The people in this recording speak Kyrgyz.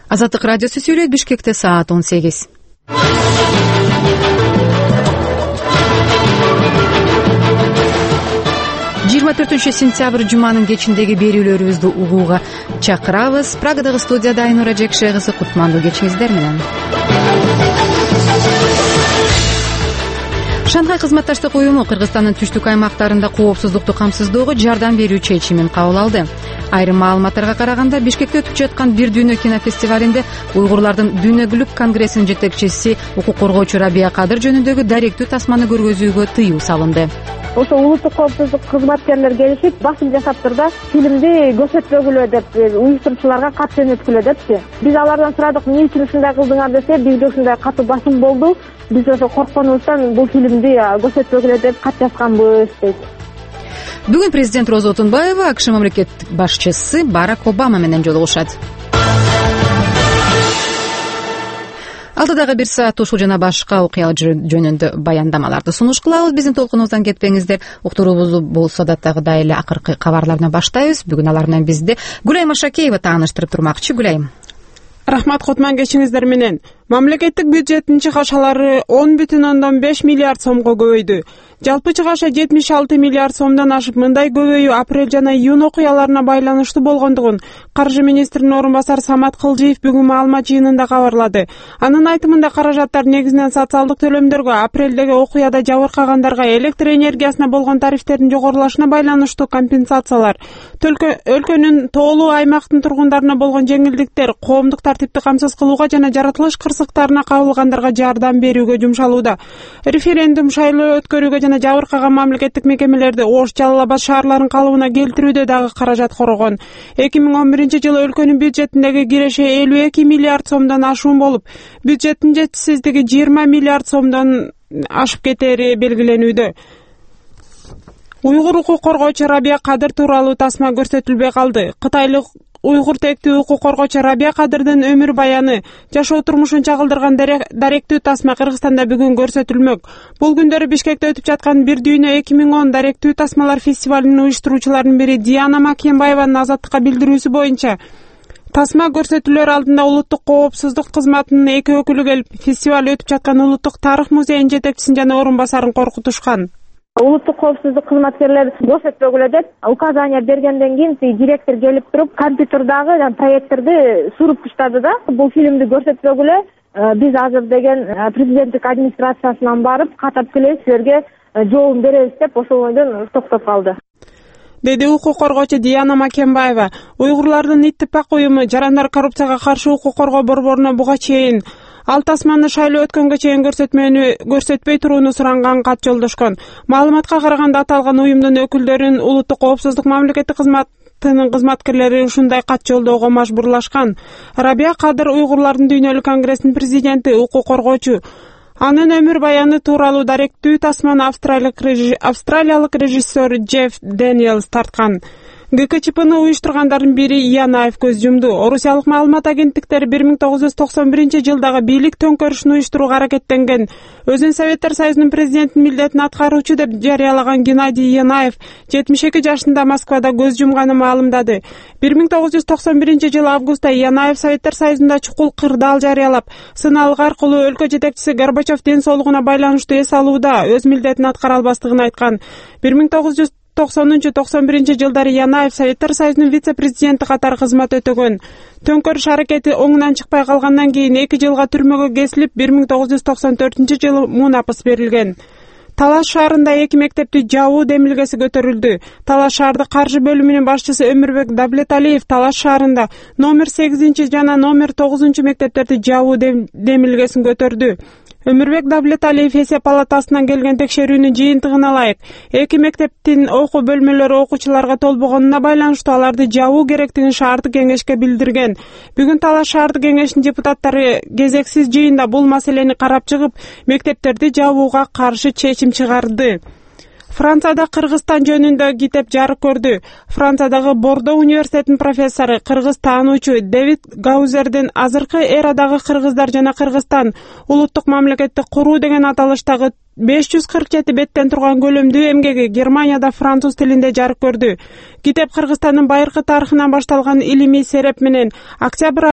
Азаттык радиосу сүйлөйт. Бишкекте саат 18. Сентябрь жуманын кечиндеги берүүлөрүбүздү угууга чакырабыз. Прагадагы студияда Айнура Жекше кызы, кутмандуу кечиңиздер менен. Шанхай кызматташтык уюму Кыргызстандын түштүк аймактарында коопсуздукту камсыздоого жардам берүү чечимин кабыл алды. Айрым маалыматтарга караганда, Бишкекте өтүп жаткан Бир дүйнө кинофестивалинде уйгурлардын дүйнөлүк конгрессинин жетекчиси укук коргоочу Рабия Кадыр жөнүндөгү даректүү тасманы көргөзүүгө тыюу салынды. Ошо улуттук коопсуздук кызматкерлер келишип, басым жасаптыр да, фильмди көрсөтпөгүлө деп, уюштуруучуларга кат жөнөткүлө депчи. Биз алардан сурадык, эмне үчүн ушундай кылдыңар десе, бизде ушундай катуу басым болду. Биз ошо коркконубуздан бул фильмди көрсөтпөгүлө деп кат жазганбыз дейт. Бүгүн президент Роза Отунбаева АКШ мамлекеттик башчысы Барак Обама менен жолугушат. Алдыдагы бир саат ушул жана башка окуялар жөнүндө баяндамаларды сунуш кылабыз. Биздин толкунубуздан кетпеңиздер. Уктуруубузду болсо дагы эле акыркы кабарлар менен баштайбыз. Бүгүн алар менен бизди Гүлайым Ашакеева тааныштырып турмакчы. Гүлайым. Рахмат, кутман кечиңиздер менен. Мамлекеттик бюджеттин чыгашалары 10,5 миллиард сомго көбөйдү. Жалпы чыгаша 76 миллиард сомдон ашып, мындай көбөйүү апрель жана июнь окуяларына байланыштуу болгондугун каржы министринин орун басары Самат Кылжиев бүгүн маалымат жыйынында кабарлады. Анын айтымында, каражаттар негизинен социалдык төлөмдөргө, апрелдеги окуяда жабыркагандарга электр энергиясына болгон тарифтердин жогорулашына байланыштуу компенсациялар, өлкөнүн тоолуу аймактын тургундарына болгон жеңилдиктер, коомдук тартипти камсыз кылууга жана жаратылыш кырсыктарына кабылгандарга жардам берүүгө жумшалууда. Референдум, шайлоо өткөрүүгө жана жабыркаган мамлекеттик мекемелерди Ош, Жалал Абад шаарларынын калыбына келтирүүдө дагы каражат корогон. 2011-жылы өлкөнүн бюджетиндеги киреше 52 миллиард сомдон ашуун болуп, бюджеттин жетишсиздиги 20 миллиард сомдон ашып кетери белгиленүүдө. Уйгур укук коргоочу Рабия Кадыр тууралуу тасма көрсөтүлбөй калды. Кытайлык уйгур тектүү укук коргоочу Рабия Кадырдын өмүр баяны, жашоо турмушун чагылдырган даректүү тасма Кыргызстанда бүгүн көрсөтүлмөк. Бул күндөрү Бишкекте өтүп жаткан Бир дүйнө 2010 даректүү тасмалар фестивалынын уюштуруучуларынын бири Диана Макенбаеванын Азаттыкка билдирүүсү боюнча, тасма көрсөтүүлөр алдында улуттук коопсуздук кызматынын 2 өкүлү келип, фестиваль өтүп жаткан улуттук тарых музейинин жетекчисин жана орун басарын коркутушкан. Улуттук коопсуздук кызматкерлер көрсөтпөгүлө деп указания бергенден кийин директор келип туруп, компьютердагы проекторду суруп таштады да. Бул фильмди көрсөтпөгүлө, биз азыр деген президенттик администрациясынан барып, катап келебиз, силерге жообун беребиз деп ошол ойдон токтоп калды, деди укук коргоочу Диана Макенбаева. Уйгурлардын иттифак уюму Жарандар коррупцияга каршы укук коргоо борборуна буга чейин ал тасманы шайлоо өткөнгө чейин көрсөтпөй турууну суранган кат жолдошкон. Маалыматка караганда, аталган уюмдун өкүлдөрүн улуттук коопсуздук мамлекеттик кызматынын кызматкерлери ушундай кат жолдоого мажбурлашкан. Рабия Кадыр уйгурлардын дүйнөлүк конгрессинин президенти, укук коргоочу. Анын өмүр баяны тууралуу даректүү тасманы австралиялык режиссер Джефф Дэниелс тарткан. ГКЧПны уюштургандардын бири Янаев көз жумду. Орусиялык маалымат агенттиктери 1991-жылдагы бийлик төңкөрүшүн уюштурууга аракеттенген. Өзүн Советтер Союзунун президентинин милдетин аткаруучу деп жарыялаган Геннадий Янаев 72 жашында Москвада көз жумганын маалымдады. 1991-жылы августта Янаев Советтер Союзунда чукул кырдаал жарыялап, сыналык аркылуу өлкө жетекчиси Горбачев ден соолугуна байланыштуу эс алууда өз милдетин аткара албастыгын айткан. 1990-91 Янаев Советтер Союзунун вице-президенти катары кызмат өтөгөн. Төңкөрүш аракети оңунан чыкпай калгандан кийин 2 жылга түрмөгө кесилип, 1994-жылы мунапыс берилген. Талаш шаарында 2 мектепти жабуу демилгеси көтөрүлдү. Талаш шаардык каржы бөлүмүнүн башчысы Өмүрбек Давлеталиев Талаш шаарында номер 8 жана номер 9 мектептерди жабуу демилгесин көтөрдү. Өмүрбек Давлеталиев эсеп палатасынан келген текшерүүнүн жыйынтыгына ылайык 2 мектептин окуу бөлмөлөрү окуучуларга толбогонуна байланыштуу аларды жабуу керектигин шаардык кеңешке билдирген. Бүгүн Талаш шаардык кеңешинин депутаттары кезексиз жыйында бул маселени карап чыгып, мектептерди жабууга каршы чечим чыгарды. Францияда Кыргызстан жөнүндө китеп жарык көрдү. Франциядагы Бордо университетинин профессору, кыргыз таануучу Дэвид Гаузердин азыркы эрадагы кыргыздар жана Кыргызстан улуттук мамлекетти куруу деген аталыштагы 547 беттен турган көлөмдүү эмгеги Германияда француз тилинде жарык көрдү. Китеп Кыргызстандын байыркы тарыхынан башталган илимий сереп менен октябрь